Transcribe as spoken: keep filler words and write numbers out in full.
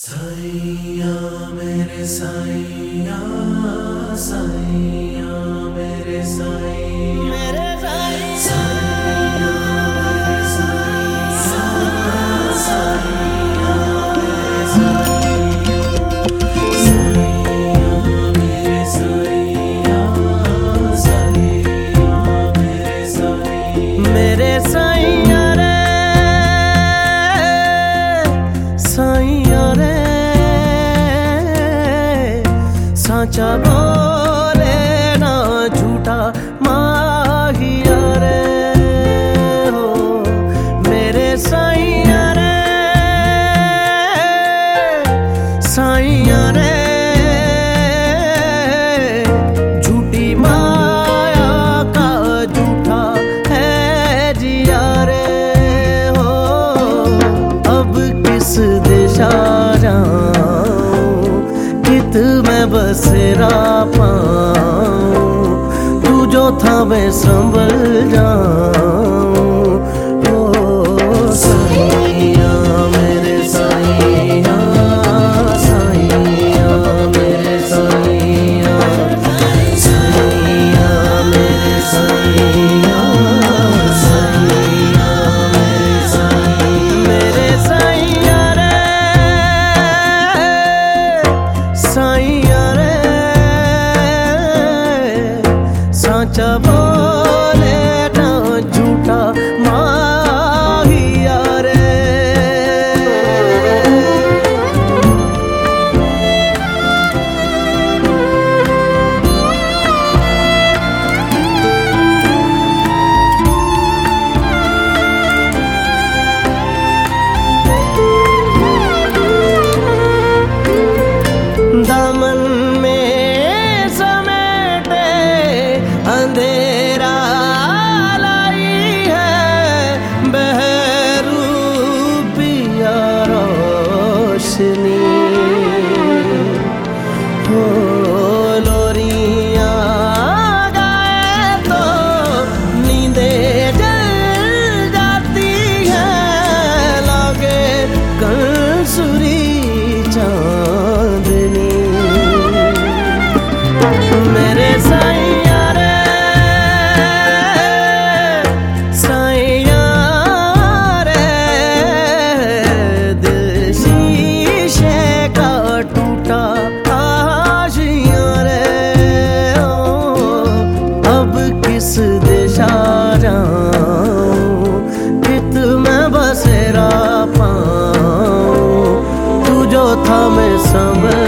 साईया मेरे साईया, साईया मेरे साईया, मेरे साईया मेरे साईया, साईया मेरे साईया, साईया मेरे साईया, साईया मेरे साईया, मेरे साईया रे साईया रे साचा बोले ना झूठा माहिया रे हो मेरे साईया रे साईया रे झूठी माया का झूठा है जिया रे हो अब किस दिशा जाऊं कित मैं बसेरा पाऊं तू जो था मैं संभल जाऊं ओ साईया मेरे साईया, साईया मेरे साईया, साईया मेरे साईया, साईया मेरे साईया, मेरे साईया रे साईया रे साचा बोले ना झूठा माहिया रे। दामन में समेटे अंधेरा लाई है बहरूपिया रोशनी हो लोरियां गाए तो नींदे जल जाती है लागे कंसुरी चांदनी मेरे साईया रे साईया रे दिल शीशे का टूटा आशिया रे ओ अब किस दिशा जाऊं कित मैं बसेरा पाऊं तू जो था मैं संभल